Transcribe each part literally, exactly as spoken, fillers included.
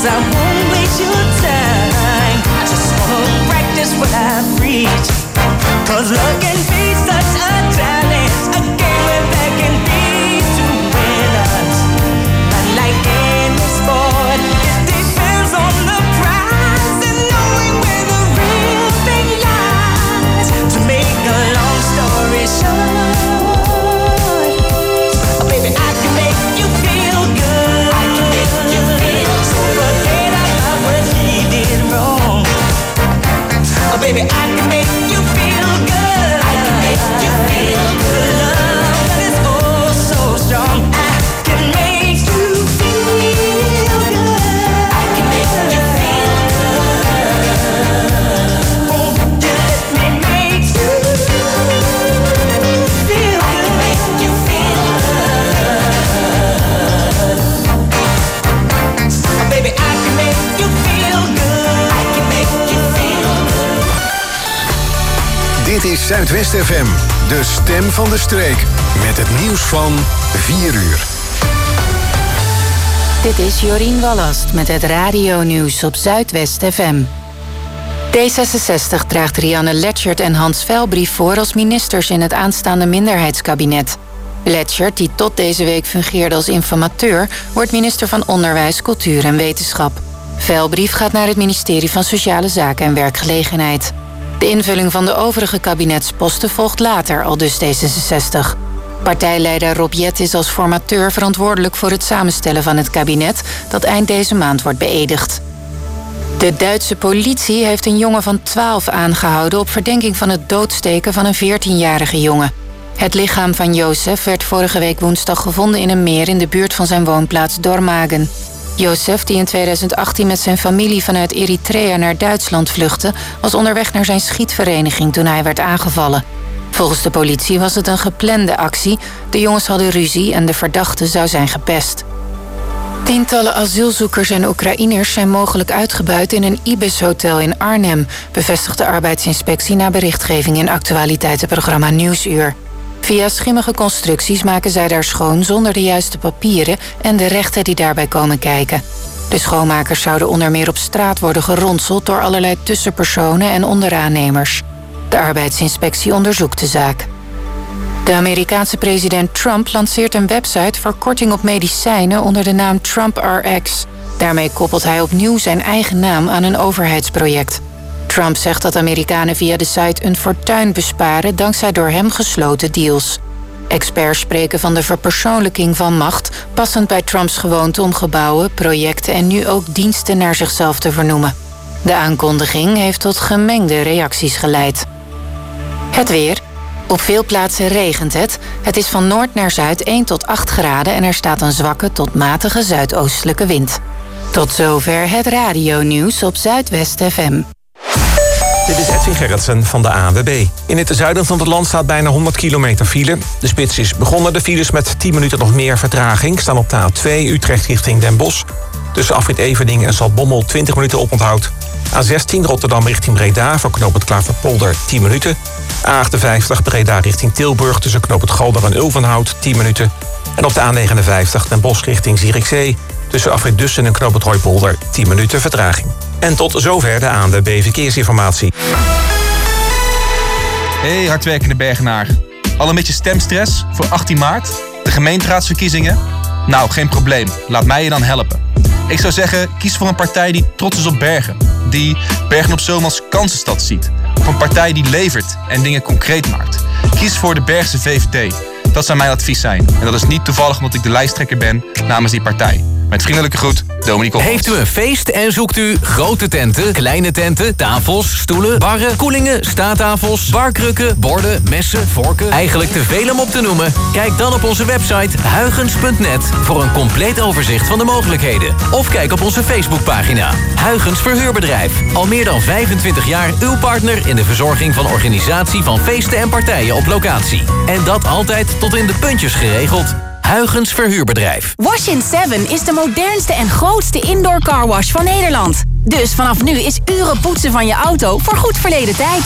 'cause I won't waste your time. I just wanna practice what I preach, 'cause love can be such a challenge, a game where there can be two winners. But like any sport, it depends on the prize and knowing where the real thing lies. To make a long story short, oh baby, I can make you feel good. I can make you feel so forget about what he did wrong. Oh baby, I can make you feel good. I can make you feel good. Love that is oh so strong. I can make you feel good. I can make you feel good. Won't you let me make you feel good? I can make you feel good. Oh baby, I can make you feel good. I can make you feel good. Dit is Zuidwest F M, de stem van de streek. Met het nieuws van vier uur. Dit is Jorien Wallast met het radionieuws op Zuidwest F M. D zesenzestig draagt Rianne Letchert en Hans Veilbrief voor als ministers in het aanstaande minderheidskabinet. Letchert, die tot deze week fungeerde als informateur, wordt minister van Onderwijs, Cultuur en Wetenschap. Veilbrief gaat naar het ministerie van Sociale Zaken en Werkgelegenheid. De invulling van de overige kabinetsposten volgt later, aldus D zesenzestig. Partijleider Rob Jet is als formateur verantwoordelijk voor het samenstellen van het kabinet dat eind deze maand wordt beëdigd. De Duitse politie heeft een jongen van twaalf aangehouden op verdenking van het doodsteken van een veertienjarige jongen. Het lichaam van Jozef werd vorige week woensdag gevonden in een meer in de buurt van zijn woonplaats Dormagen. Jozef, die in tweeduizend achttien met zijn familie vanuit Eritrea naar Duitsland vluchtte, was onderweg naar zijn schietvereniging toen hij werd aangevallen. Volgens de politie was het een geplande actie. De jongens hadden ruzie en de verdachte zou zijn gepest. Tientallen asielzoekers en Oekraïners zijn mogelijk uitgebuit in een Ibis-hotel in Arnhem, bevestigt de arbeidsinspectie na berichtgeving in actualiteitenprogramma Nieuwsuur. Via schimmige constructies maken zij daar schoon zonder de juiste papieren en de rechten die daarbij komen kijken. De schoonmakers zouden onder meer op straat worden geronseld door allerlei tussenpersonen en onderaannemers. De arbeidsinspectie onderzoekt de zaak. De Amerikaanse president Trump lanceert een website voor korting op medicijnen onder de naam Trump R X. Daarmee koppelt hij opnieuw zijn eigen naam aan een overheidsproject. Trump zegt dat Amerikanen via de site een fortuin besparen dankzij door hem gesloten deals. Experts spreken van de verpersoonlijking van macht, passend bij Trumps gewoonte om gebouwen, projecten en nu ook diensten naar zichzelf te vernoemen. De aankondiging heeft tot gemengde reacties geleid. Het weer. Op veel plaatsen regent het. Het is van noord naar zuid één tot acht graden en er staat een zwakke tot matige zuidoostelijke wind. Tot zover het radionieuws op Zuidwest F M. Dit is Edwin Gerritsen van de A N W B. In het zuiden van het land staat bijna honderd kilometer file. De spits is begonnen. De files met tien minuten nog meer vertraging staan op de A twee Utrecht richting Den Bosch. Tussen afrit Everdingen en Zaltbommel twintig minuten oponthoud. A zestien Rotterdam richting Breda voor knooppunt Klaverpolder tien minuten. A achtenvijftig Breda richting Tilburg tussen knooppunt Galder en Ulvenhout tien minuten. En op de A negenenvijftig Den Bosch richting Zierikzee tussen afrit Dussen en knooppunt Hooipolder tien minuten vertraging. En tot zover de A N W B Verkeersinformatie. Hey hardwerkende Bergenaar. Al een beetje stemstress voor achttien maart? De gemeenteraadsverkiezingen? Nou, geen probleem. Laat mij je dan helpen. Ik zou zeggen, kies voor een partij die trots is op Bergen. Die Bergen op Zoom als kansenstad ziet. Of een partij die levert en dingen concreet maakt. Kies voor de Bergse V V D. Dat zou mijn advies zijn. En dat is niet toevallig omdat ik de lijsttrekker ben namens die partij. Met vriendelijke groet, Dominique Ophans. Heeft u een feest en zoekt u grote tenten, kleine tenten, tafels, stoelen, barren, koelingen, staattafels, barkrukken, borden, messen, vorken? Eigenlijk te veel om op te noemen? Kijk dan op onze website huygens punt net voor een compleet overzicht van de mogelijkheden. Of kijk op onze Facebookpagina. Huygens Verhuurbedrijf. Al meer dan vijfentwintig jaar uw partner in de verzorging van organisatie van feesten en partijen op locatie. En dat altijd tot in de puntjes geregeld. Huygens Verhuurbedrijf. Wash in seven is de modernste en grootste indoor carwash van Nederland. Dus vanaf nu is uren poetsen van je auto voor goed verleden tijd.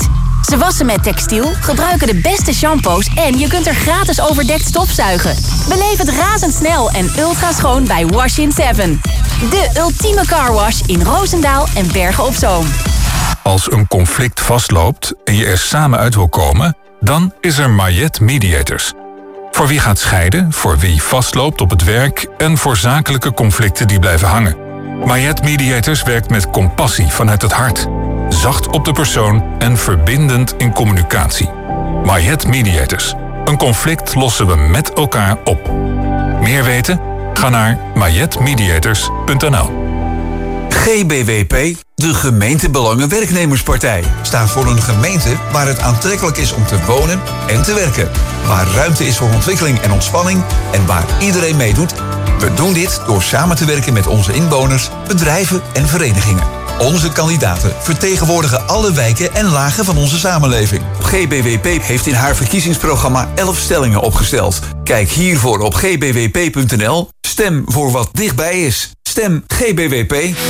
Ze wassen met textiel, gebruiken de beste shampoos en je kunt er gratis overdekt stofzuigen. Beleef het razendsnel en ultra schoon bij Wash in seven. De ultieme carwash in Roosendaal en Bergen op Zoom. Als een conflict vastloopt en je er samen uit wil komen, dan is er Mayet Mediators. Voor wie gaat scheiden, voor wie vastloopt op het werk en voor zakelijke conflicten die blijven hangen. Mayet Mediators werkt met compassie vanuit het hart. Zacht op de persoon en verbindend in communicatie. Mayet Mediators. Een conflict lossen we met elkaar op. Meer weten? Ga naar mayet mediators punt n l. G B W P, de gemeentebelangen-werknemerspartij, staat voor een gemeente waar het aantrekkelijk is om te wonen en te werken. Waar ruimte is voor ontwikkeling en ontspanning en waar iedereen meedoet. We doen dit door samen te werken met onze inwoners, bedrijven en verenigingen. Onze kandidaten vertegenwoordigen alle wijken en lagen van onze samenleving. G B W P heeft in haar verkiezingsprogramma elf stellingen opgesteld. Kijk hiervoor op g b w p punt n l. Stem voor wat dichtbij is. Stem G B W P.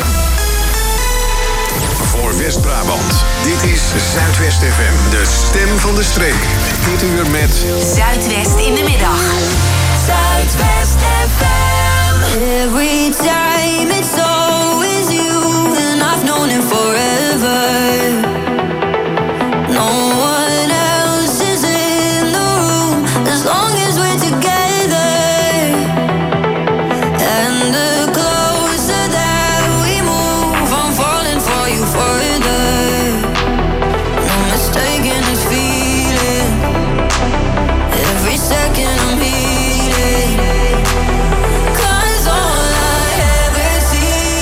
Voor West-Brabant. Dit is Zuidwest F M, de stem van de streek. Dit uur met Zuidwest in de middag. Zuidwest F M. Every time it's always you, and I've known it forever. No one else is in the room as long as we're together. And the closer that we move, I'm falling for you further. No mistaking this feeling. Every second I'm healing. 'Cause all I ever see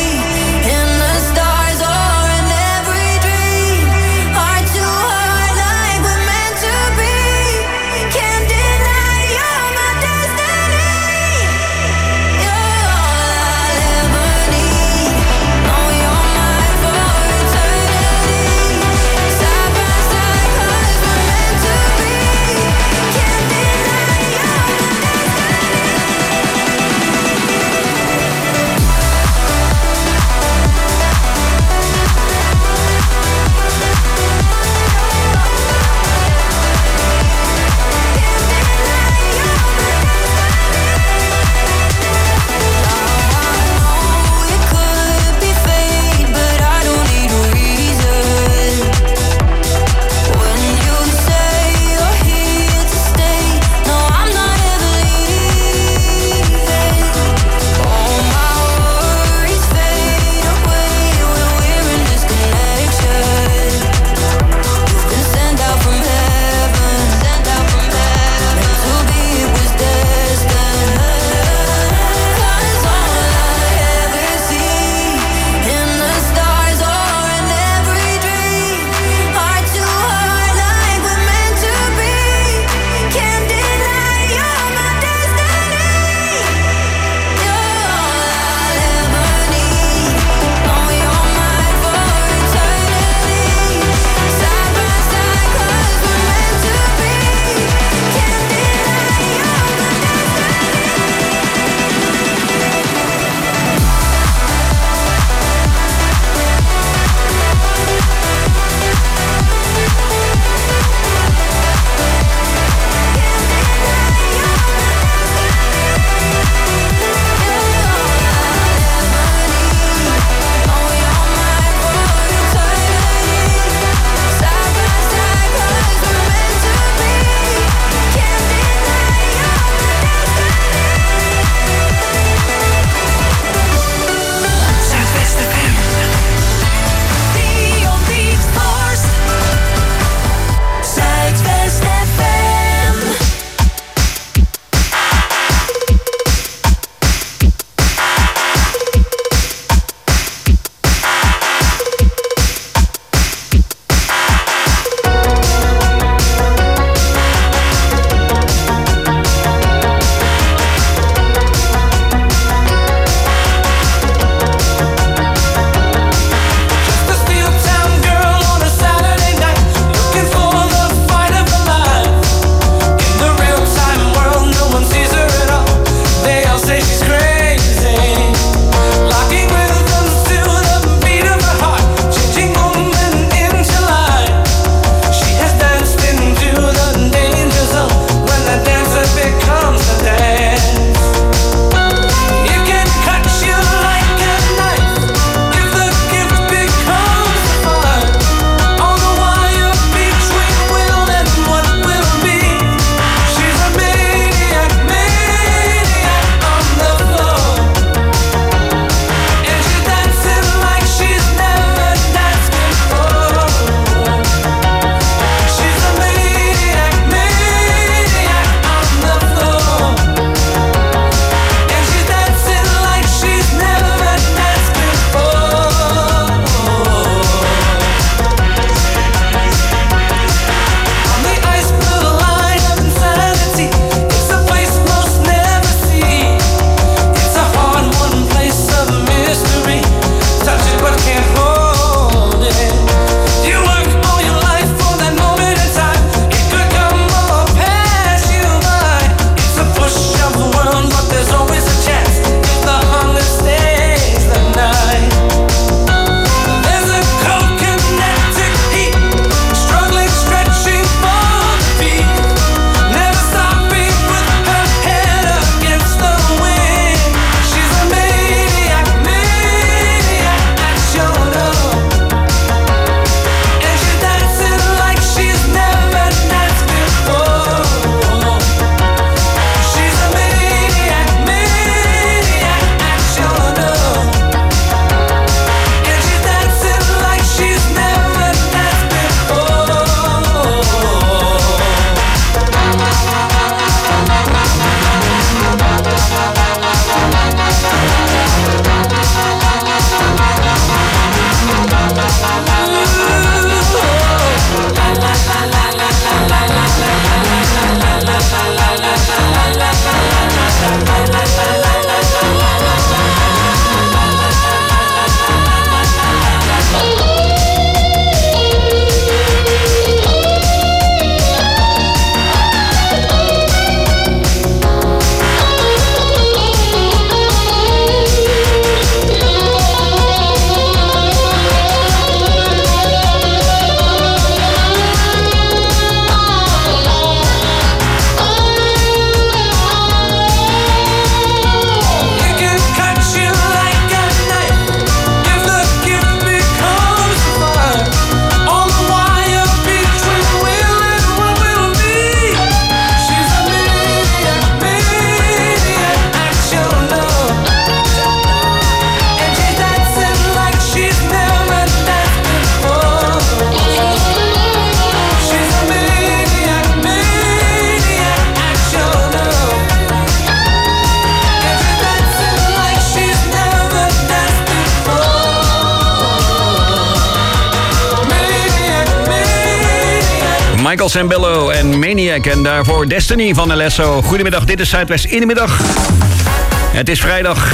Michael Sambello en Maniac. En daarvoor Destiny van Alesso. Goedemiddag, dit is Zuidwest in de middag. Het is vrijdag.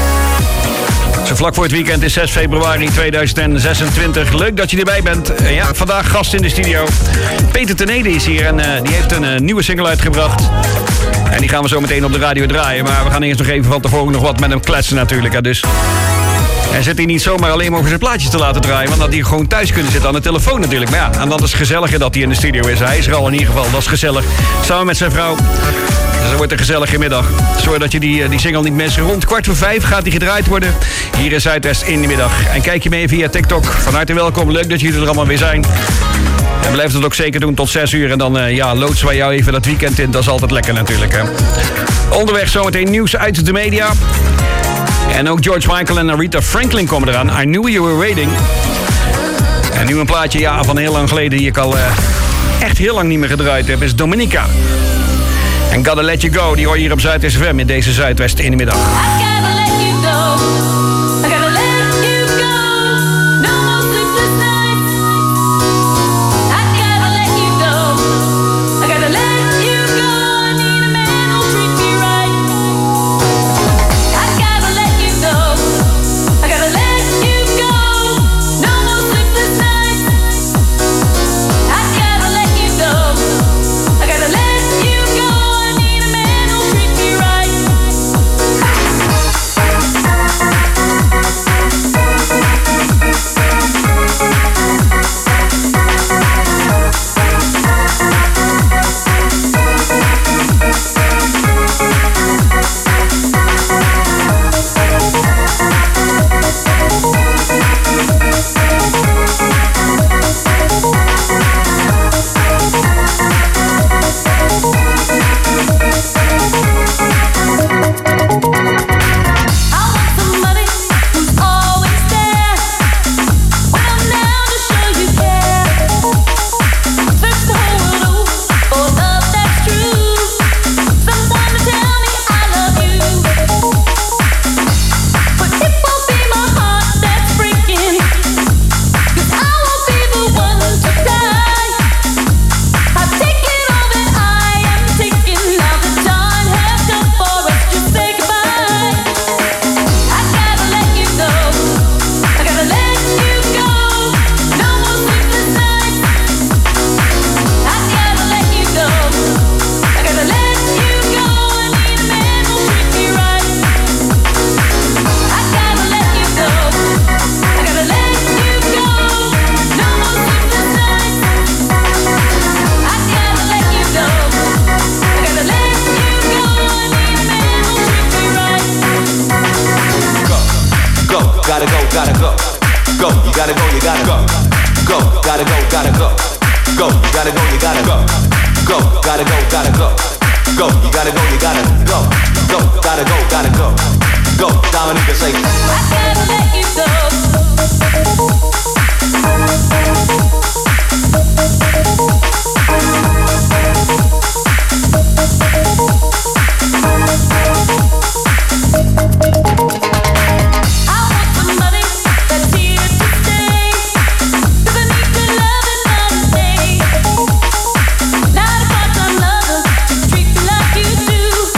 Zo vlak voor het weekend is zes februari tweeduizend zesentwintig. Leuk dat je erbij bent. Uh, ja, vandaag gast in de studio. Peter Tenede is hier en uh, die heeft een uh, nieuwe single uitgebracht. En die gaan we zo meteen op de radio draaien. Maar we gaan eerst nog even van tevoren nog wat met hem kletsen natuurlijk. Hè, dus hij zit hier niet zomaar alleen maar over zijn plaatjes te laten draaien. Want dat hij gewoon thuis kunnen zitten aan de telefoon natuurlijk. Maar ja, en dat is gezelliger dat hij in de studio is. Hij is er al in ieder geval, dat is gezellig. Samen met zijn vrouw. Dus dat wordt een gezellige middag. Zorg dat je die, die single niet mist. Rond kwart voor vijf gaat die gedraaid worden. Hier in Zuidwest in de middag. En kijk je mee via TikTok. Van harte welkom. Leuk dat jullie er allemaal weer zijn. En blijf het ook zeker doen tot zes uur. En dan uh, ja, loodsen wij jou even dat weekend in. Dat is altijd lekker natuurlijk. Hè. Onderweg zometeen nieuws uit de media. En ook George Michael en Aretha Franklin komen eraan. I Knew You Were Waiting. En nu een plaatje ja, van heel lang geleden die ik al uh, echt heel lang niet meer gedraaid heb. Is Dominica. En Gotta Let You Go, die hoor je hier op Zuidwest F M in deze Zuidwest in de middag.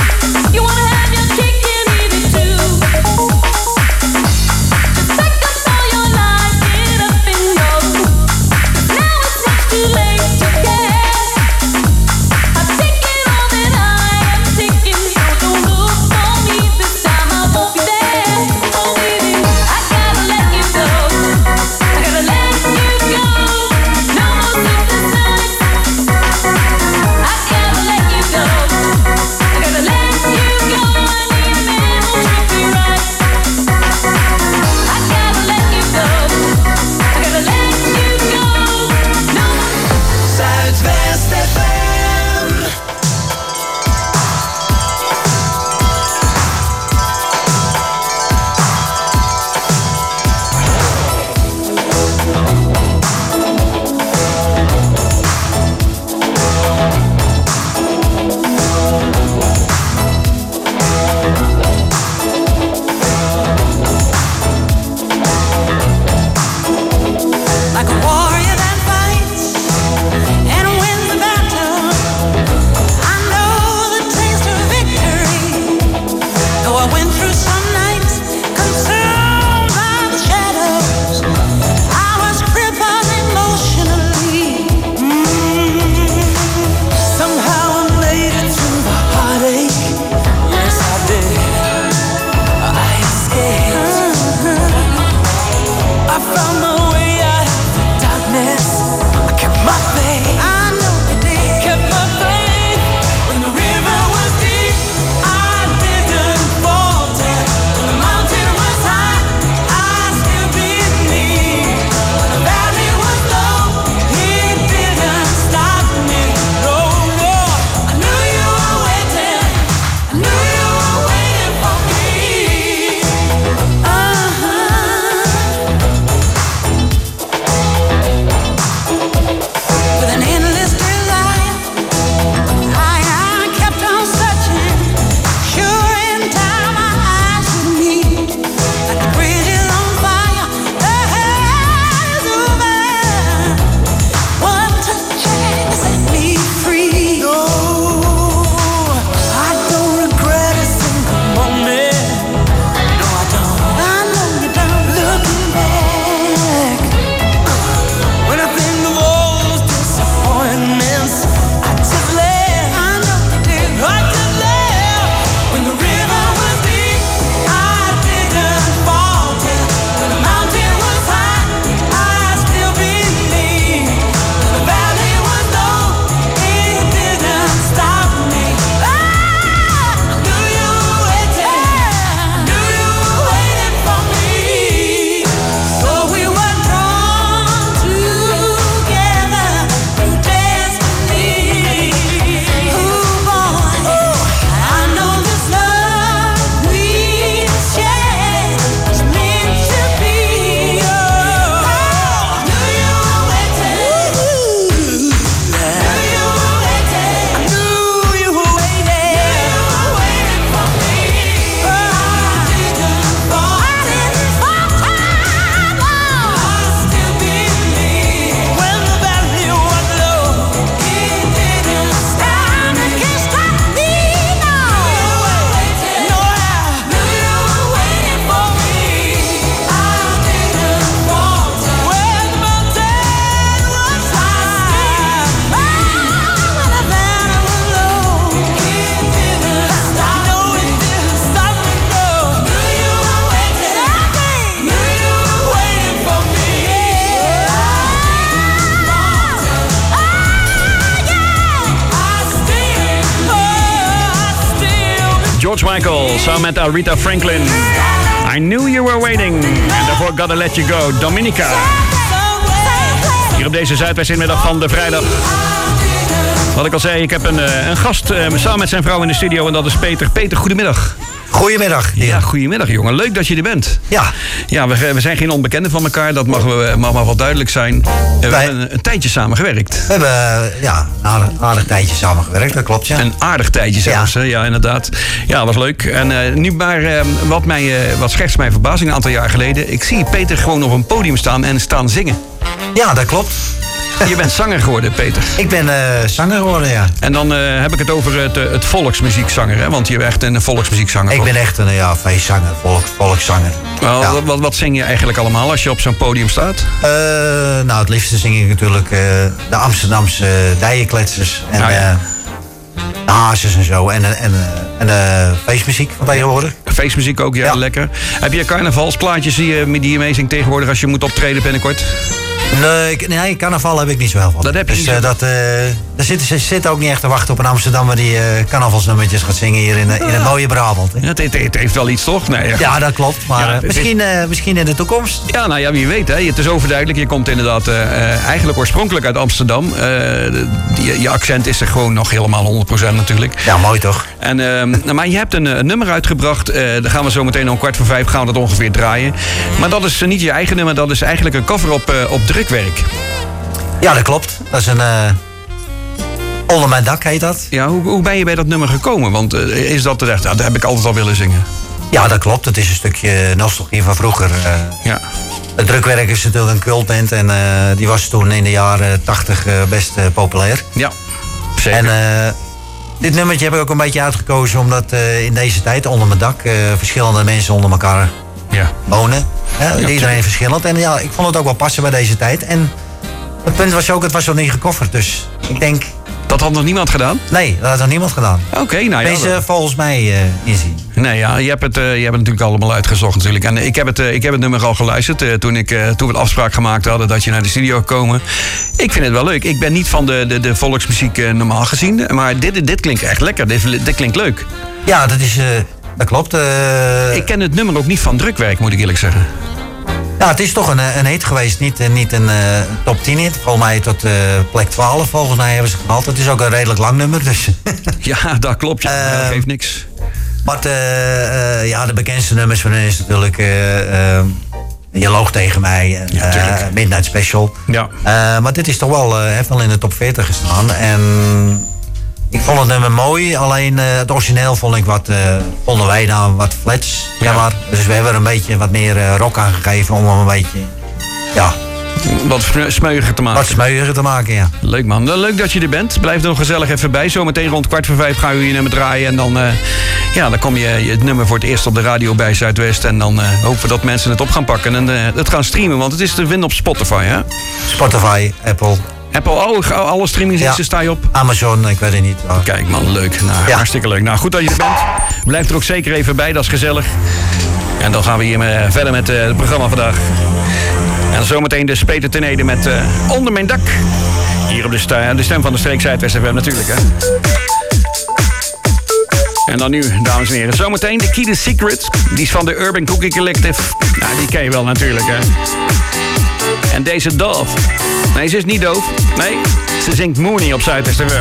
Back up Michael, samen met Aretha Franklin. I Knew You Were Waiting. En daarvoor Gotta Let You Go, Dominica. Hier op deze Zuidwest-inmiddag van de vrijdag. Wat ik al zei, ik heb een, een gast uh, samen met zijn vrouw in de studio en dat is Peter. Peter, goedemiddag. Goedemiddag. Ja, ja goedemiddag jongen. Leuk dat je er bent. Ja. Ja, we, we zijn geen onbekenden van elkaar, dat mag, we, mag maar wel duidelijk zijn. We Wij, hebben een, een tijdje samen gewerkt. We hebben ja, een aardig, aardig tijdje samen gewerkt, dat klopt ja. Een aardig tijdje zelfs, ja, ja inderdaad. Ja, was leuk. En uh, nu maar uh, wat, mij, uh, wat scherts mijn verbazing een aantal jaar geleden. Ik zie Peter gewoon op een podium staan en staan zingen. Ja, dat klopt. Je bent zanger geworden, Peter. Ik ben uh, zanger geworden, ja. En dan uh, heb ik het over het, uh, het volksmuziekzanger, hè? Want je bent echt een volksmuziekzanger. Ik toch? ben echt een ja, feestzanger, volk, volkszanger. Wel, ja. wat, wat zing je eigenlijk allemaal als je op zo'n podium staat? Uh, nou, het liefste zing ik natuurlijk uh, de Amsterdamse uh, dijenkletsers. En ah, ja. uh, de hazes en zo. En, en, en uh, feestmuziek van tegenwoordig. Feestmuziek ook, ja, ja. Lekker. Heb je carnavalsplaatjes die je, die je meezingt tegenwoordig als je moet optreden binnenkort? Nee, nee, carnaval heb ik niet zo heel van. Dat heb je dus, niet uh, dat, uh, daar zitten ze zitten ook niet echt te wachten op een Amsterdammer die uh, carnavalsnummertjes gaat zingen hier in, uh, in het mooie Brabant. Hè? Ja, het, het heeft wel iets, toch? Nee, ja. ja, dat klopt. Maar ja, uh, misschien, uh, misschien in de toekomst. Ja, nou ja, wie weet. Hè. Het is overduidelijk. Je komt inderdaad uh, eigenlijk oorspronkelijk uit Amsterdam. Uh, die, je accent is er gewoon nog helemaal honderd procent natuurlijk. Ja, mooi toch? En, uh, maar je hebt een, een nummer uitgebracht. Uh, daar gaan we zo meteen om kwart voor vijf gaan we dat ongeveer draaien. Maar dat is uh, niet je eigen nummer. Dat is eigenlijk een cover op, uh, op drukwerk. Ja, dat klopt. Dat is een... Uh, Onder mijn dak heet dat. Ja, hoe, hoe ben je bij dat nummer gekomen? Want uh, is dat echt... Dat heb ik altijd al willen zingen. Ja, dat klopt. Het is een stukje nostalgie van vroeger. Uh, ja. Het drukwerk is natuurlijk een cultband. En uh, die was toen in de jaren tachtig uh, best uh, populair. Ja, zeker. En uh, dit nummertje heb ik ook een beetje uitgekozen. Omdat uh, in deze tijd onder mijn dak uh, verschillende mensen onder elkaar ja. wonen. Ja, ja, iedereen verschillend. En ja, ik vond het ook wel passen bij deze tijd. En het punt was ook, het was nog niet gecoverd. Dus ik denk... Dat had nog niemand gedaan? Nee, dat had nog niemand gedaan. Oké, okay, nou ja. Deze volgens mij uh, inzien. Nee, ja, je hebt, het, uh, je hebt het natuurlijk allemaal uitgezocht natuurlijk. En ik heb het, uh, ik heb het nummer al geluisterd uh, toen, ik, uh, toen we de afspraak gemaakt hadden dat je naar de studio komen. Ik vind het wel leuk. Ik ben niet van de, de, de volksmuziek uh, normaal gezien. Maar dit, dit klinkt echt lekker. Dit, dit klinkt leuk. Ja, dat is... Uh, dat klopt. Uh... Ik ken het nummer ook niet van drukwerk, moet ik eerlijk zeggen. Ja, het is toch een, een hit geweest. Niet, niet een uh, top tien hit. Volgens mij tot uh, plek twaalf. Volgens mij hebben ze gehaald. Het is ook een redelijk lang nummer. Dus. Ja, dat klopt. Ja. Uh, dat geeft niks. Maar uh, uh, ja, de bekendste nummers van hen is natuurlijk... Uh, uh, Je loog tegen mij. Uh, ja, Midnight Special. Ja. Uh, maar dit is toch wel, uh, heeft wel in de top veertig gestaan. En ik vond het nummer mooi. Alleen uh, het origineel vond ik wat... Uh, vonden wij nou wat flats. Ja. Maar. Dus we hebben er een beetje wat meer uh, rock aan gegeven. Om hem een beetje... Ja... Wat smeuiger te maken. Wat smeuiger te maken, ja. Leuk man. Leuk dat je er bent. Blijf er nog gezellig even bij. Zometeen rond kwart voor vijf gaan we je nummer draaien. En dan, uh, ja, dan kom je het nummer voor het eerst op de radio bij Zuidwest. En dan uh, hopen we dat mensen het op gaan pakken. En uh, het gaan streamen. Want het is te vinden op Spotify, hè? Spotify, Apple. Apple, oh, alle streamingsdiensten ja. sta je op? Amazon, ik weet het niet. Oh. Kijk man, leuk. Nou, ja. Hartstikke leuk. Nou, goed dat je er bent. Blijf er ook zeker even bij, dat is gezellig. En dan gaan we hier uh, verder met uh, het programma vandaag. En zometeen de Peter ten Ede met uh, Onder Mijn Dak. Hier op de, sta- de stem van de streek Zuidwest F M natuurlijk, hè. En dan nu, dames en heren, zometeen de Key to Secret. Die is van de Urban Cookie Collective. Nou, die ken je wel natuurlijk, hè. En deze Dove. Nee, ze is niet doof. Nee, ze zingt Mooney op Zuidwest F M.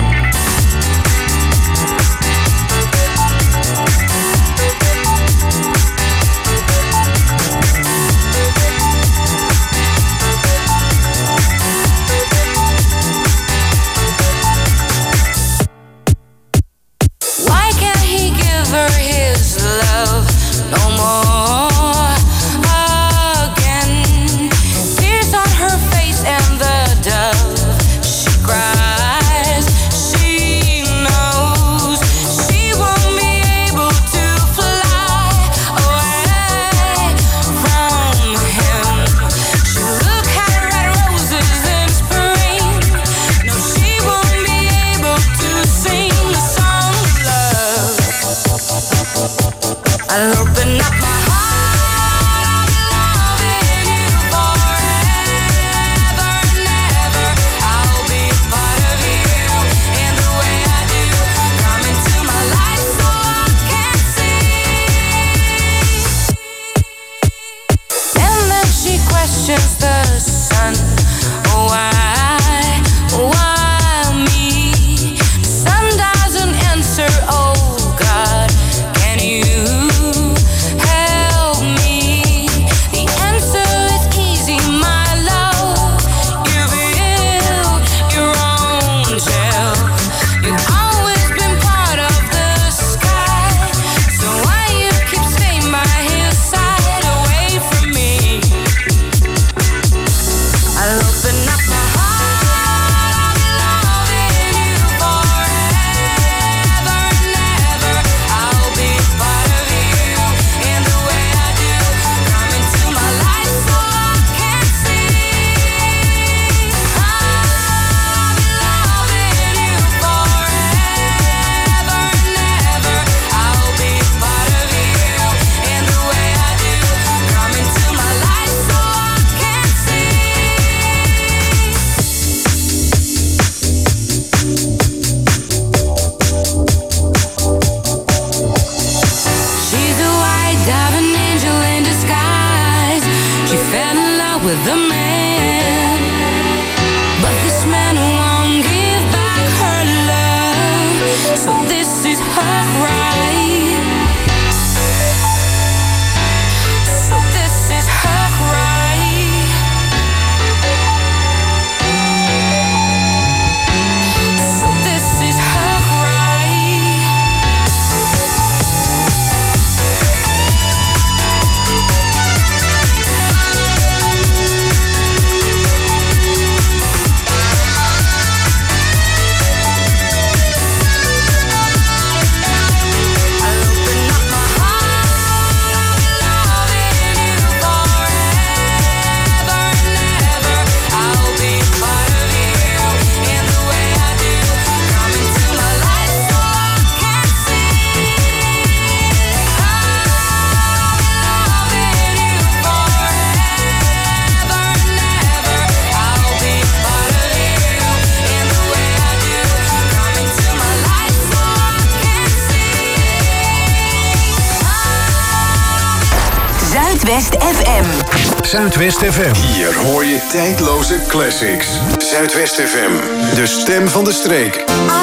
She cries, she with the man, but this man won't give back her love, so this is her right. So this is her right. So this is her right. Zuidwest F M. Zuidwest F M. Hier hoor je tijdloze classics. Zuidwest F M. De stem van de streek.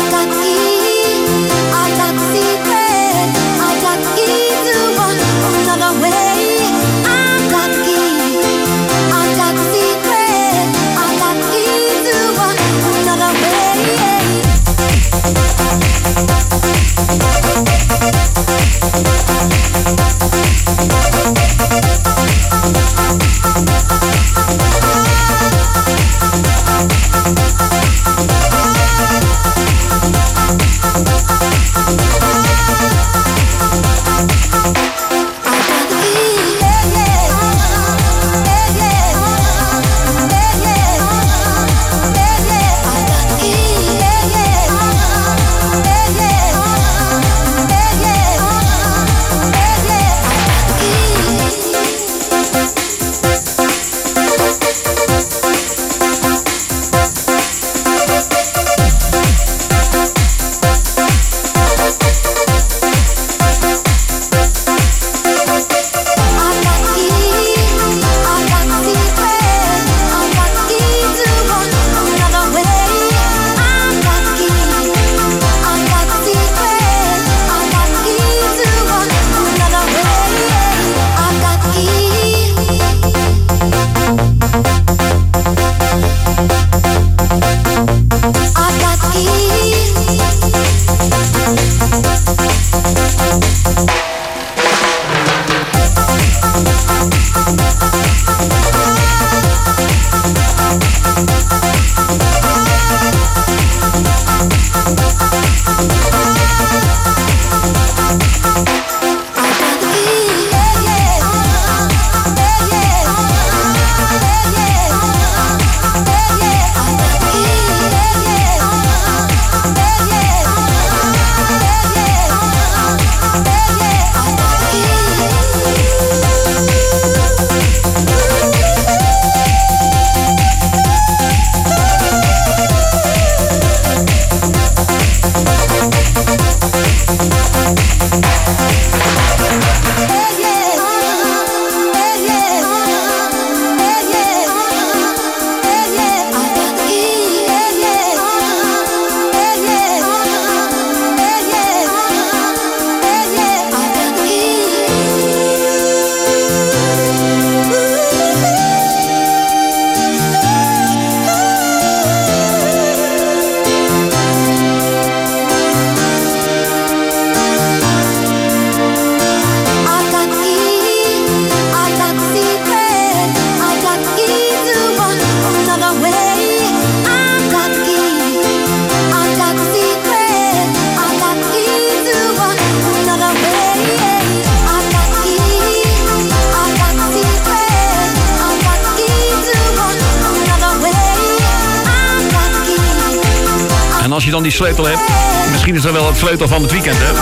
Als je dan die sleutel hebt, misschien is dat wel het sleutel van het weekend, hè?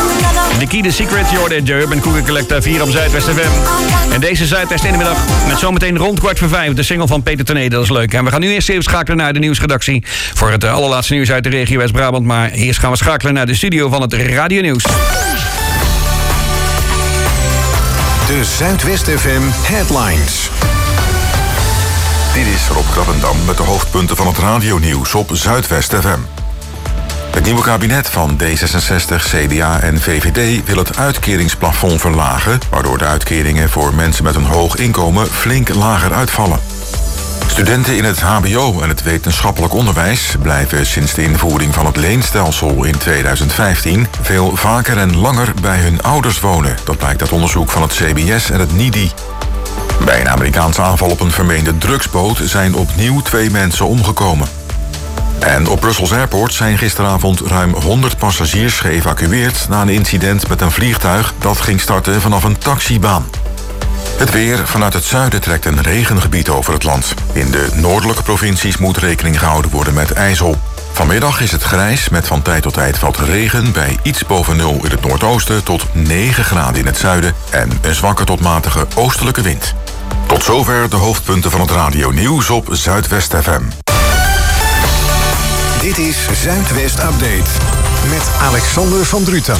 The Key, The Secret, Jordan, de Urban Cougar Collective hier op Zuidwest F M. En deze Zuidwest in de middag met zometeen rond kwart voor vijf de single van Peter Toné, dat is leuk. En we gaan nu eerst even schakelen naar de nieuwsredactie voor het allerlaatste nieuws uit de regio West-Brabant. Maar eerst gaan we schakelen naar de studio van het Radio Nieuws. De Zuidwest F M Headlines. Dit is Rob Krabbendam met de hoofdpunten van het radionieuws op Zuidwest F M. Het nieuwe kabinet van D zesenzestig, C D A en V V D wil het uitkeringsplafond verlagen, waardoor de uitkeringen voor mensen met een hoog inkomen flink lager uitvallen. Studenten in het H B O en het wetenschappelijk onderwijs blijven sinds de invoering van het leenstelsel in tweeduizend vijftien veel vaker en langer bij hun ouders wonen. Dat blijkt uit onderzoek van het C B S en het N I D I. Bij een Amerikaanse aanval op een vermeende drugsboot zijn opnieuw twee mensen omgekomen. En op Brussels Airport zijn gisteravond ruim honderd passagiers geëvacueerd na een incident met een vliegtuig dat ging starten vanaf een taxibaan. Het weer. Vanuit het zuiden trekt een regengebied over het land. In de noordelijke provincies moet rekening gehouden worden met ijzel. Vanmiddag is het grijs met van tijd tot tijd wat regen bij iets boven nul in het noordoosten tot negen graden in het zuiden en een zwakke tot matige oostelijke wind. Tot zover de hoofdpunten van het radionieuws op Zuidwest F M. Dit is Zuidwest Update met Alexander van Druten.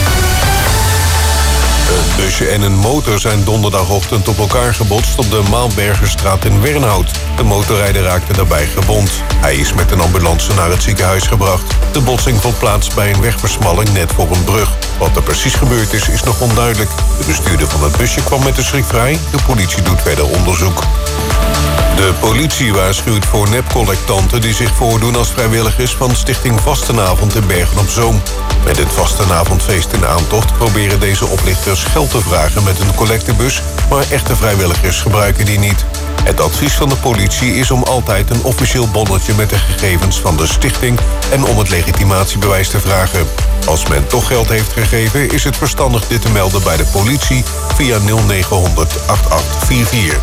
Een busje en een motor zijn donderdagochtend op elkaar gebotst op de Maalbergerstraat in Wernhout. De motorrijder raakte daarbij gewond. Hij is met een ambulance naar het ziekenhuis gebracht. De botsing vond plaats bij een wegversmalling net voor een brug. Wat er precies gebeurd is, is nog onduidelijk. De bestuurder van het busje kwam met de schrik vrij. De politie doet verder onderzoek. De politie waarschuwt voor nepcollectanten die zich voordoen als vrijwilligers van Stichting Vastenavond in Bergen op Zoom. Met het Vastenavondfeest in aantocht proberen deze oplichters geld te vragen met een collectebus, maar echte vrijwilligers gebruiken die niet. Het advies van de politie is om altijd een officieel bonnetje met de gegevens van de stichting en om het legitimatiebewijs te vragen. Als men toch geld heeft gegeven, is het verstandig dit te melden bij de politie via nul negen honderd acht acht vier vier.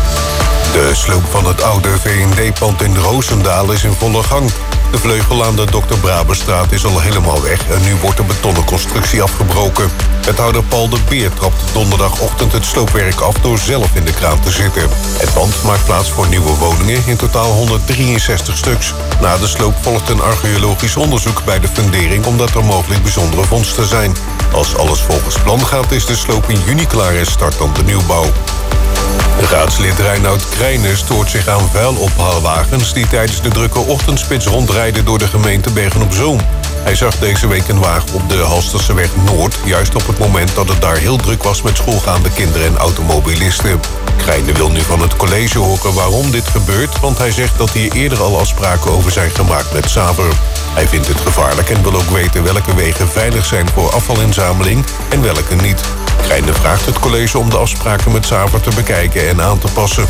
De sloop van het oude V en D-pand in Roosendaal is in volle gang. De vleugel aan de dokter Braberstraat is al helemaal weg en nu wordt de betonnen constructie afgebroken. Wethouder Paul de Beer trapt donderdagochtend het sloopwerk af door zelf in de kraan te zitten. Het pand maakt plaats voor nieuwe woningen, in totaal honderddrieënzestig stuks. Na de sloop volgt een archeologisch onderzoek bij de fundering omdat er mogelijk bijzondere vondsten zijn. Als alles volgens plan gaat is de sloop in juni klaar en start dan de nieuwbouw. Raadslid Reinoud Krijnen stoort zich aan vuilophaalwagens die tijdens de drukke ochtendspits rondrijden door de gemeente Bergen op Zoom. Hij zag deze week een wagen op de Halsterseweg Noord, juist op het moment dat het daar heel druk was met schoolgaande kinderen en automobilisten. Krijnen wil nu van het college horen waarom dit gebeurt, want hij zegt dat hier eerder al afspraken over zijn gemaakt met Saver. Hij vindt het gevaarlijk en wil ook weten welke wegen veilig zijn voor afvalinzameling en welke niet. Krijnen vraagt het college om de afspraken met Saver te bekijken en aan te passen.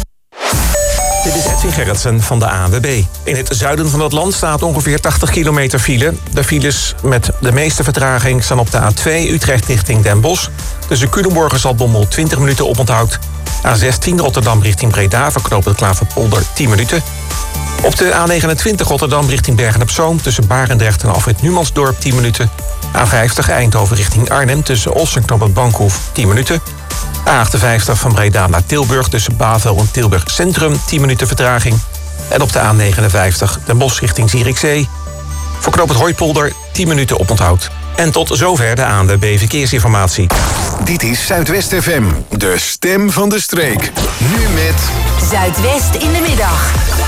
Dit is Edwin Gerritsen van de A N W B. In het zuiden van het land staat ongeveer tachtig kilometer file. De files met de meeste vertraging staan op de A twee Utrecht richting Den Bosch. Tussen Culemborg en Zaltbommel twintig minuten oponthoud. A zestien Rotterdam richting Breda verknoopt het Klaverpolder tien minuten. Op de A negenentwintig Rotterdam richting Bergen op Zoom tussen Barendrecht en Alfred Numansdorp tien minuten. A vijftig Eindhoven richting Arnhem tussen Os en Knoop het Bankhoef tien minuten. A achtenvijftig van Breda naar Tilburg tussen Bavel en Tilburg Centrum tien minuten vertraging. En op de A negenenvijftig Den Bosch richting Zierikzee. Voor Knoop het Hooipolder tien minuten oponthoud. En tot zover de A N W B Verkeersinformatie. Dit is Zuidwest F M, de stem van de streek. Nu met Zuidwest in de middag.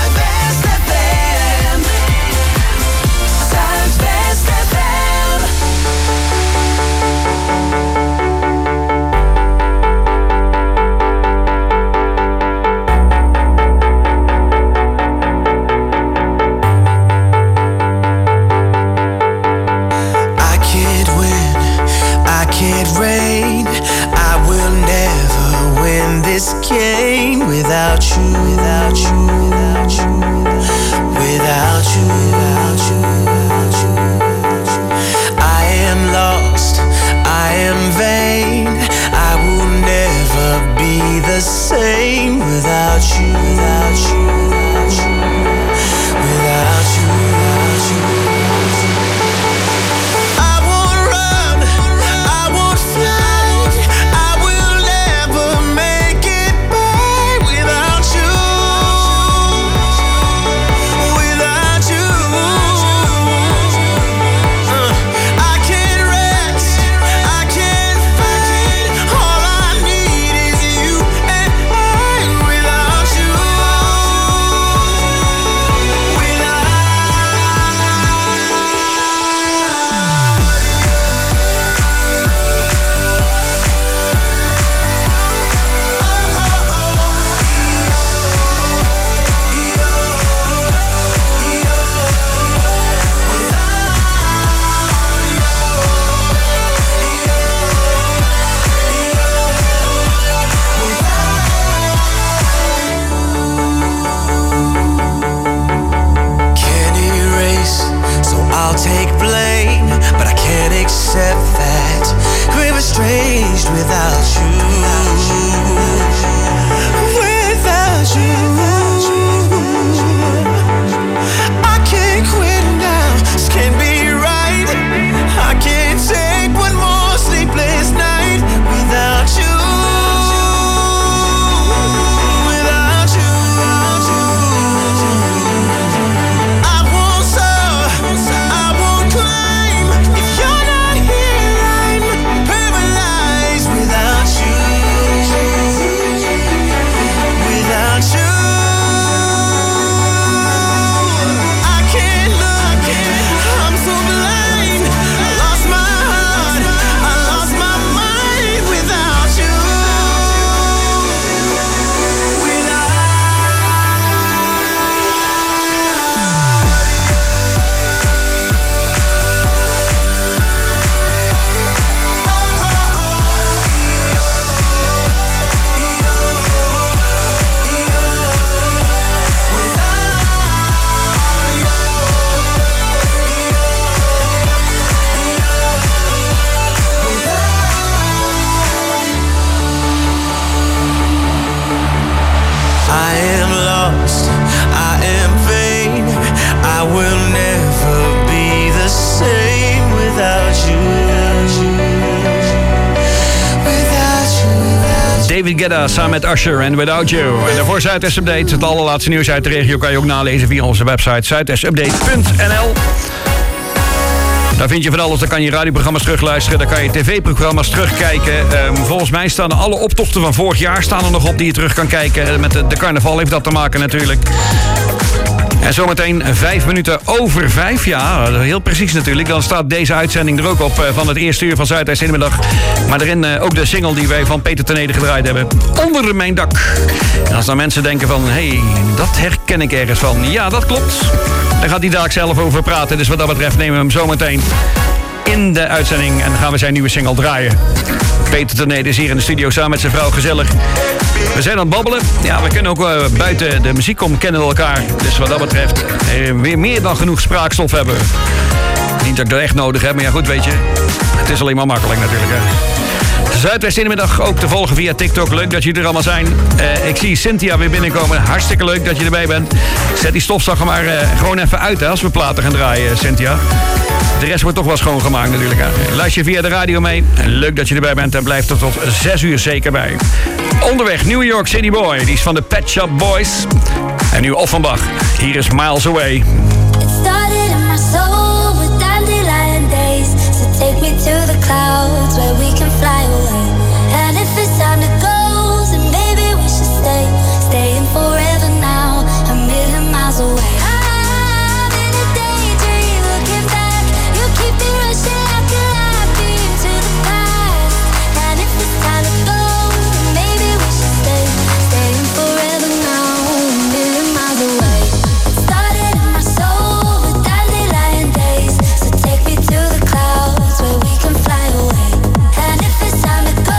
Rain, I will never win this game without you, without you, without you. David Guetta samen met Usher en Without You. En daarvoor Zuidwest Update. Het allerlaatste nieuws uit de regio kan je ook nalezen via onze website zuidwestupdate punt n l. Daar vind je van alles. Daar kan je radioprogramma's terugluisteren. Daar kan je tv-programma's terugkijken. Um, volgens mij staan er alle optochten van vorig jaar staan er nog op die je terug kan kijken. Met de, de carnaval heeft dat te maken natuurlijk. En zometeen vijf minuten over vijf, ja, heel precies natuurlijk. Dan staat deze uitzending er ook op van het eerste uur van Zuidwest in de middag. Maar daarin uh, ook de single die wij van Peter ten Ede gedraaid hebben. Onder mijn dak. En als dan mensen denken van, hé, hey, dat herken ik ergens van. Ja, dat klopt. Daar gaat hij daar zelf over praten. Dus wat dat betreft nemen we hem zometeen in de uitzending. En dan gaan we zijn nieuwe single draaien. Peter ten Ede is hier in de studio samen met zijn vrouw gezellig. We zijn aan het babbelen. Ja, we kunnen ook uh, buiten de muziek om kennen elkaar. Dus wat dat betreft uh, weer meer dan genoeg spraakstof hebben. Niet dat ik dat echt nodig heb, maar ja goed, weet je. Het is alleen maar makkelijk natuurlijk, hè. Zuidwest in de middag ook te volgen via TikTok. Leuk dat jullie er allemaal zijn. Uh, ik zie Cynthia weer binnenkomen. Hartstikke leuk dat je erbij bent. Zet die stofzagger maar uh, gewoon even uit hè, als we platen gaan draaien, Cynthia. De rest wordt toch wel schoongemaakt natuurlijk. Hè. Luister je via de radio mee. Leuk dat je erbij bent en blijf er tot zes uur zeker bij. Onderweg New York City Boy. Die is van de Pet Shop Boys. En nu Offenbach. Hier is Miles Away. It started in my soul with dandelion days. So take me to the clouds where we can fly away. And if it's time to go, then maybe we should stay. Staying forever now, a million miles away. I'm in a daydream, looking back. You keep me rushing like a light beam to the past. And if it's time to go, then maybe we should stay. Staying forever now, a million miles away. It started in my soul with dandelion days. So take me to the clouds where we can fly away. And if it's time to go,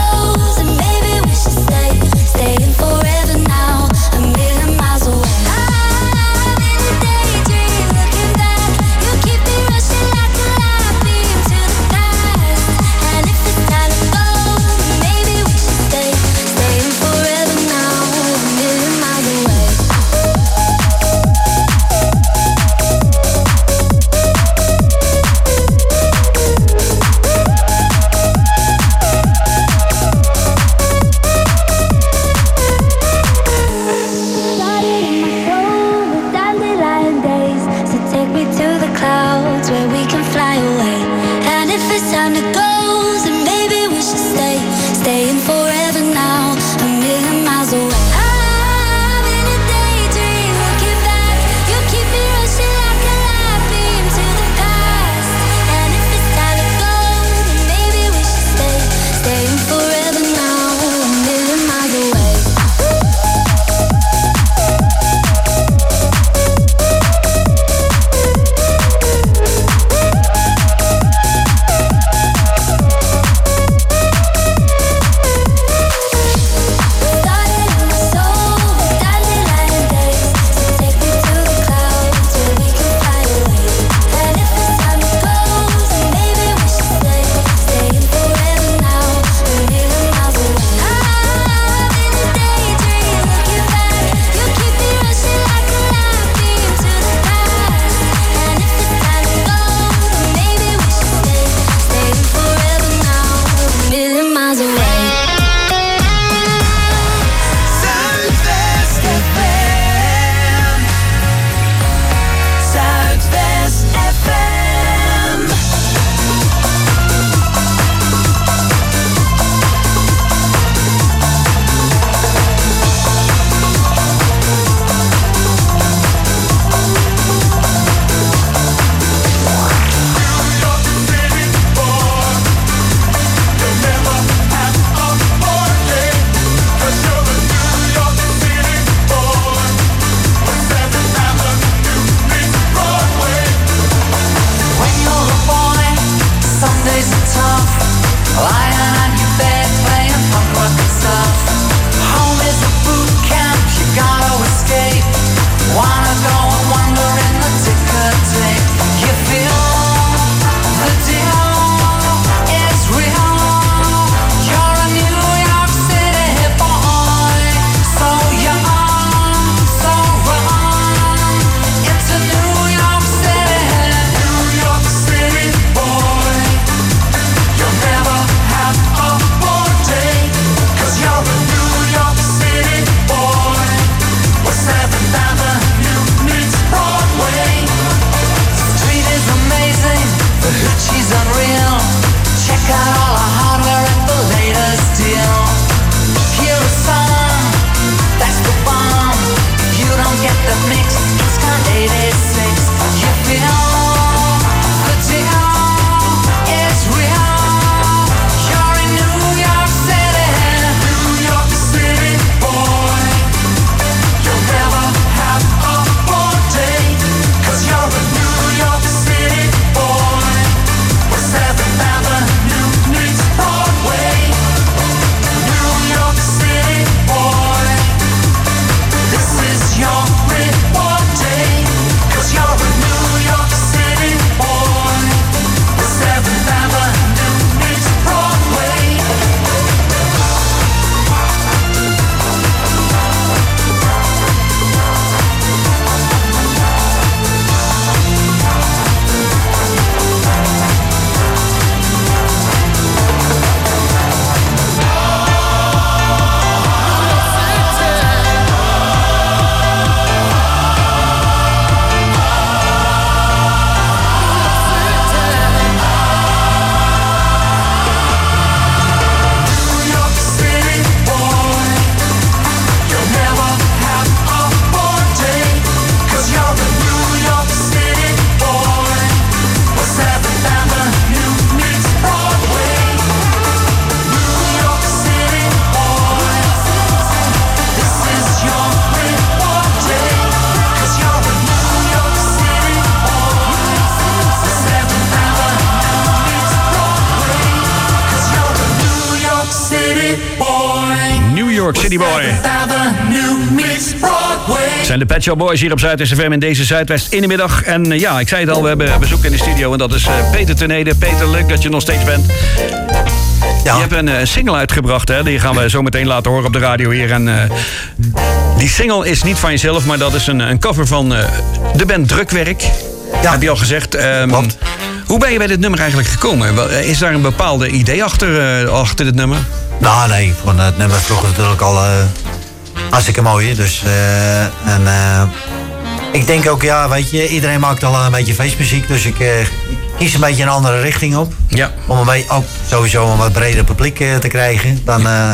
York City Boy. Het zijn de Pet Shop Boys hier op Zuidwest F M in deze Zuidwest in de middag. En uh, ja, ik zei het al, we hebben bezoek in de studio. En dat is uh, Peter Ternede. Peter, leuk dat je nog steeds bent. Ja. Je hebt een uh, single uitgebracht, hè? Die gaan we zo meteen laten horen op de radio hier. En uh, die single is niet van jezelf, maar dat is een, een cover van uh, de band Drukwerk. Ja. Heb je al gezegd. Um, hoe ben je bij dit nummer eigenlijk gekomen? Is daar een bepaalde idee achter, uh, achter dit nummer? Nou, nee. Ik vond het nummer vroeger natuurlijk al uh, hartstikke mooi. Dus, uh, en, uh, ik denk ook, ja, weet je, iedereen maakt al een beetje feestmuziek. Dus ik, uh, ik kies een beetje een andere richting op. Ja. Om een beetje, ook sowieso een wat breder publiek uh, te krijgen. Dan, uh,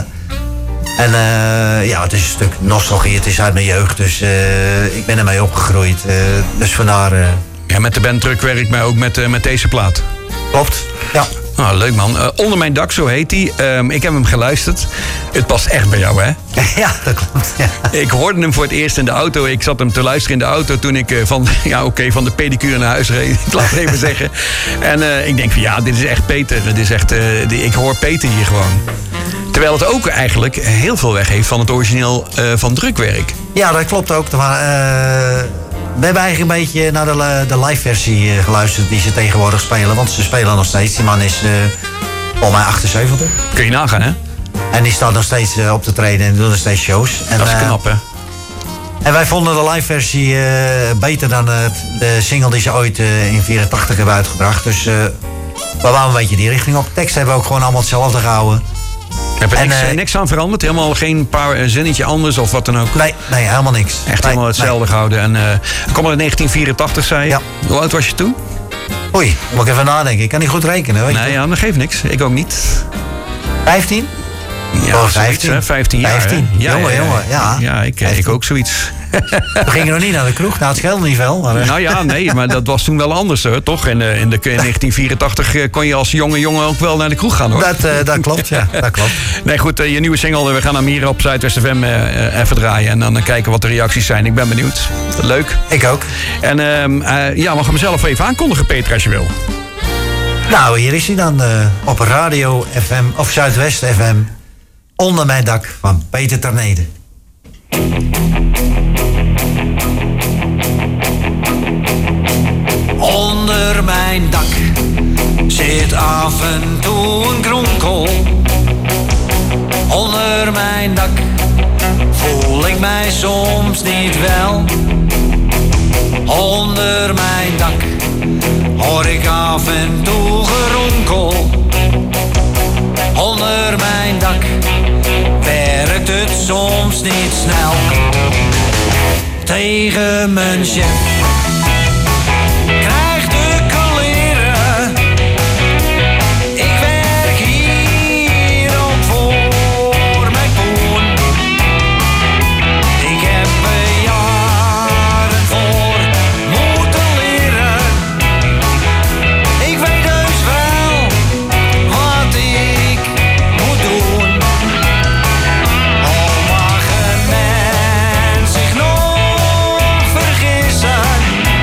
en uh, ja, het is een stuk nostalgie. Het is uit mijn jeugd. Dus uh, ik ben ermee opgegroeid. Uh, dus vandaar... Uh, ja, met de band Drukwerk, maar ook met, uh, met deze plaat. Klopt, ja. Nou, leuk man. Uh, Onder mijn dak, zo heet hij. Um, ik heb hem geluisterd. Het past echt bij jou, hè? Ja, dat klopt. Ja. Ik hoorde hem voor het eerst in de auto. Ik zat hem te luisteren in de auto toen ik uh, van, ja, okay, van de pedicure naar huis reed. Ik laat het even zeggen. En uh, ik denk van ja, dit is echt Peter. Dit is echt, uh, die, ik hoor Peter hier gewoon. Terwijl het ook eigenlijk heel veel weg heeft van het origineel uh, van Drukwerk. Ja, dat klopt ook. Maar, uh... we hebben eigenlijk een beetje naar de, de live versie geluisterd die ze tegenwoordig spelen. Want ze spelen nog steeds. Die man is uh, volgens mij achtenzeventig. Kun je nagaan, hè? En die staat nog steeds uh, op te treden en doet nog steeds shows. En, dat is knap, hè? Uh, en wij vonden de live versie uh, beter dan uh, de single die ze ooit uh, in vierentachtig hebben uitgebracht. Dus uh, we waren een beetje die richting op. Tekst hebben we ook gewoon allemaal hetzelfde gehouden. Heb je en, niks, uh, niks aan veranderd? Helemaal geen paar zinnetje anders of wat dan ook? Nee, nee helemaal niks. Echt nee, helemaal hetzelfde nee. gehouden. En uh, kom maar in negentien vierentachtig, zei je. Ja. Hoe oud was je toen? Oei, moet ik even nadenken. Ik kan niet goed rekenen. Weet nee, je ja, dat geeft niks. Ik ook niet. vijftien? Ja, oh, vijftien. vijftien jaar. vijftien. Ja, jongen, ja, ja. jongen. Ja, ja ik, ik ook zoiets. We gingen nog niet naar de kroeg. Nou, het scheelde niet veel. Maar, uh. Nou ja, nee, maar dat was toen wel anders, hoor, toch? In, uh, in, de, in negentien vierentachtig kon je als jonge jongen ook wel naar de kroeg gaan, hoor. Dat, uh, dat klopt, ja. Dat klopt. Nee, goed, uh, je nieuwe single. We gaan hem hier op Zuidwest F M uh, even draaien. En dan uh, kijken wat de reacties zijn. Ik ben benieuwd. Leuk. Ik ook. En uh, uh, ja, mag ik mezelf even aankondigen, Peter, als je wil. Nou, hier is hij dan uh, op Radio F M, of Zuidwest F M. Onder mijn dak van Peter Ternede. Onder mijn dak zit af en toe een kronkel. Onder mijn dak voel ik mij soms niet wel. Onder mijn dak hoor ik af en toe geronkel. Onder mijn dak werkt het soms niet snel. Tegen mijn chef krijg de kleren. Ik werk hier op voor mijn poen. Ik heb er jaren voor moeten leren. Ik weet dus wel wat ik moet doen. Al mag een mens zich nog vergissen.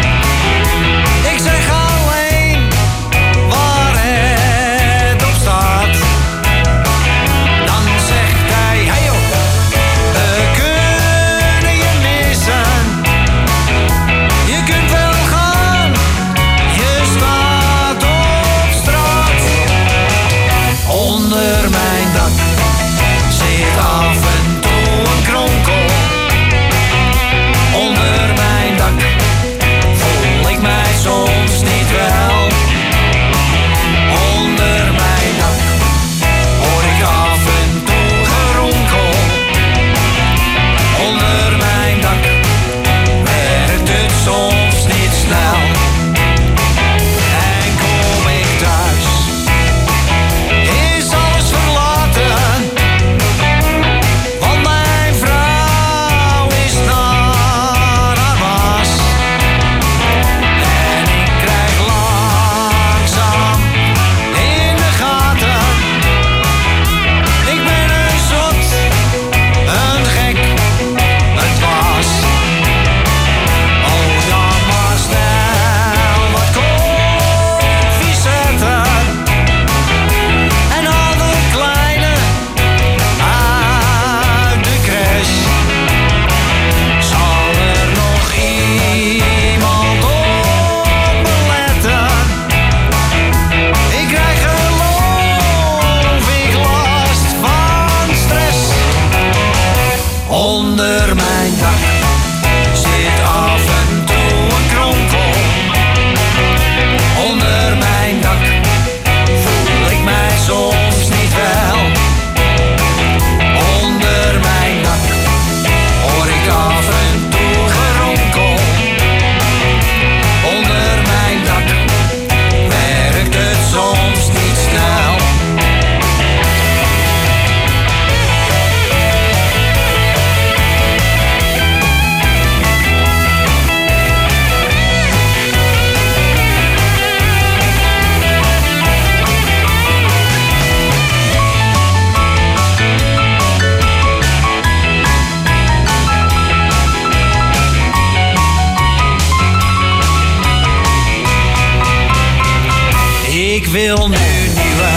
wil nu nieuwe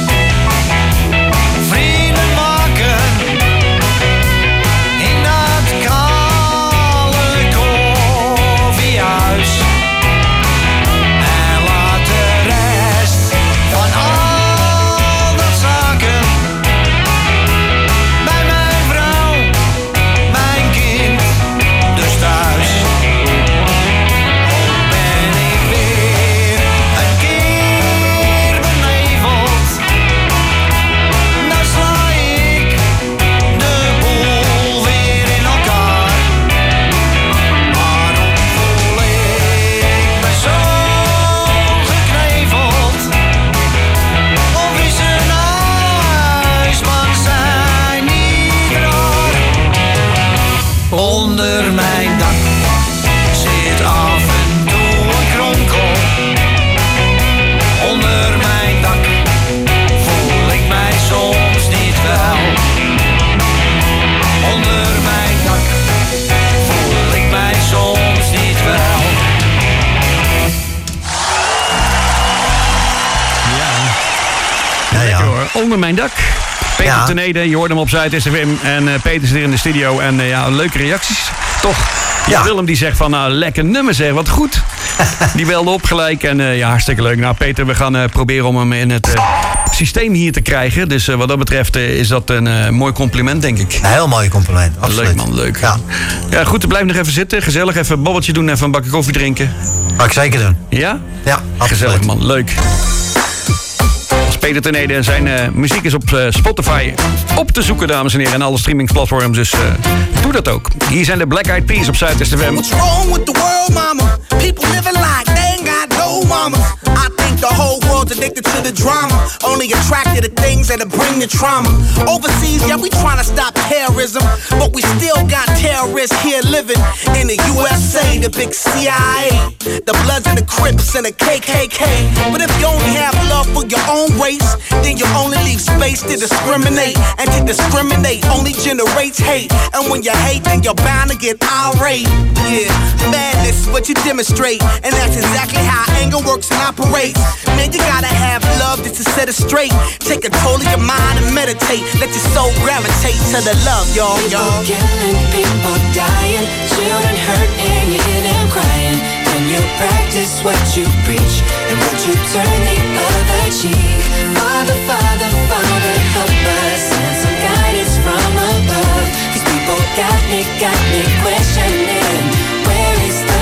vrienden maken in dat kale koffiehuis. En laat de rest van al dat zaken bij mijn vrouw, mijn kind, dus thuis. Ben ik weer een keer beneveld, dan sla ik de boel weer in elkaar. Waarom voel ik me zo gekneveld? Of is een huisman zijn niet raar? Onder mijn dak zit af en toe een kronkel. Onder mijn dak voel ik mij soms niet wel. Onder mijn dak voel ik mij soms niet wel. Ja, ja. Hoor. Onder mijn dak. Peter Ja. Tenede, je hoort hem op Zuid-S F M. En uh, Peter zit hier in de studio. En uh, ja, leuke reacties. Toch? Ja. Willem die zegt van, nou, lekker nummer zeg, wat goed. Die belde op gelijk. En uh, ja, hartstikke leuk. Nou, Peter, we gaan uh, proberen om hem in het uh, systeem hier te krijgen. Dus uh, wat dat betreft uh, is dat een uh, mooi compliment, denk ik. Een heel mooi compliment, absoluut. Leuk man, leuk. Ja. Ja, goed, blijf nog even zitten. Gezellig, even een babbeltje doen, even een bakje koffie drinken. Mag ik zeker doen. Ja? Ja, absoluut. Gezellig man, leuk. Peter Tenede en zijn uh, muziek is op uh, Spotify op te zoeken, dames en heren. En alle streamingsplatforms, dus uh, doe dat ook. Hier zijn de Black Eyed Peas op Zuid-S F M. What's wrong with the world, mama? People living like they ain't got no mamas. I think the whole world's addicted to the drama. Only attracted to things that'll bring the trauma. Overseas, yeah, we trying to stop terrorism, but we still got terrorists here living in the U S A, the big C I A, the Bloods and the Crips and the K K K. But if you only have love for your own race, then you only leave space to discriminate. And to discriminate only generates hate. And when you hate, then you're bound to get irate. Yeah, madness is what you demonstrate. And that's exactly how anger works and operates. Man, you gotta have love just to set it straight. Take control of your mind and meditate. Let your soul gravitate to the love, y'all. People killing, people dying, children hurt and you hear them crying. When you practice what you preach and what you turn the other cheek. Father, Father, Father, help us, send some guidance from above. These people got me, got me questioning. Where is the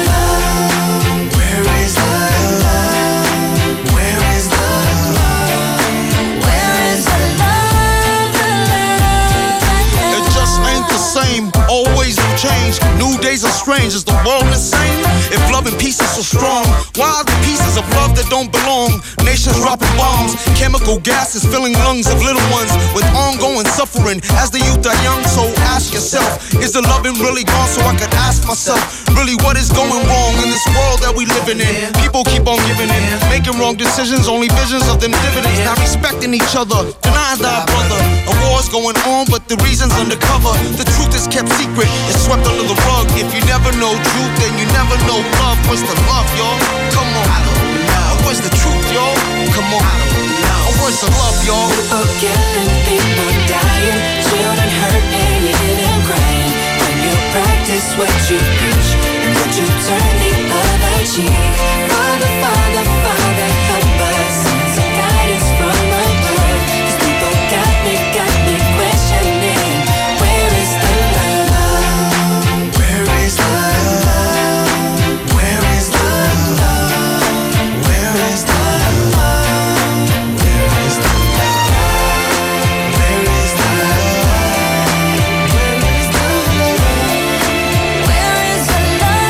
love? Where is the love? Where is the love? Where is the love? The love, the love? It just ain't the same. Always new change. New days are strange. Is the world the same? If love and peace is so strong, why are the pieces of love that don't belong? Nations dropping bombs, chemical gases filling lungs of little ones with ongoing suffering as the youth are young. So ask yourself, is the loving really gone? So I could ask myself, really what is going wrong in this world that we living in? People keep on giving in, making wrong decisions, only visions of them dividends, not respecting each other, denying thy brother. A war's going on, but the reason's undercover. The truth is kept secret, it's swept under the rug. If you never know truth, then you never know love. Where's the love, y'all? Come on. I don't know. Where's the truth, y'all? Come on. I don't know. Where's the love, y'all? People killing, people dying, children hurt and you hear them crying. When you practice what you preach and what you turn the other cheek. Father, Father, Father, help us, send some guidance from above. These people got me, got me questioning. Where is the love? Where is the love? Where is the love? Where is the love? Where is the love? Where is the love? Where is the love? Where is the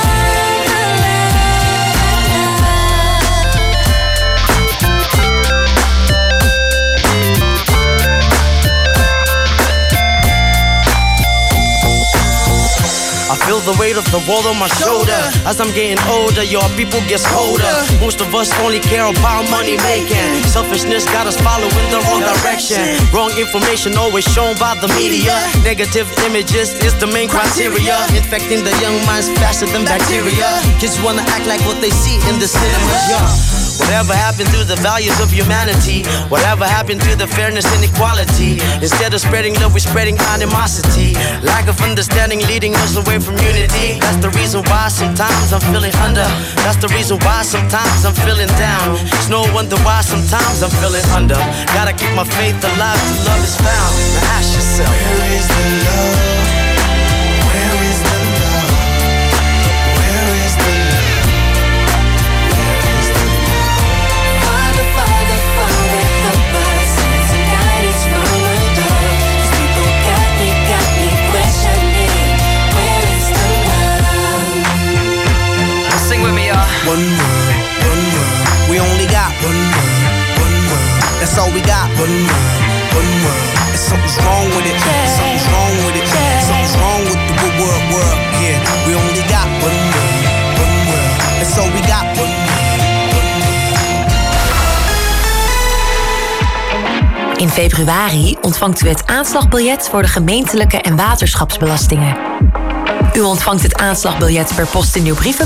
I feel the weight of the world on my shoulder. As I'm getting older, your people gets colder. Most of us only care about money making. Selfishness got us following the wrong direction. Wrong information always shown by the media. Negative images is the main criteria. Infecting the young minds faster than bacteria. Kids wanna act like what they see in the cinemas, yeah. Whatever happened to the values of humanity? Whatever happened to the fairness and equality? Instead of spreading love, we're spreading animosity. Lack of understanding leading us away from unity. That's the reason why sometimes I'm feeling under. That's the reason why sometimes I'm feeling down. It's no wonder why sometimes I'm feeling under. Gotta keep my faith alive till love is found. Now ask yourself, where is the love? Where is the love? Where is the love? Where is the love? Father, Father, Father, help us. Send some guidance from above. These people got me, got me questioning. Where is the love? Sing with me, y'all. One word, one word. We only got one word, one word. That's all we got. One word, one word. And something's wrong with it. Something's wrong with it. Something's wrong with the good word, word. Yeah, we only got one word, one word. That's all we got. One word. In februari ontvangt u het aanslagbiljet voor de gemeentelijke en waterschapsbelastingen. U ontvangt het aanslagbiljet per post in uw brievenbus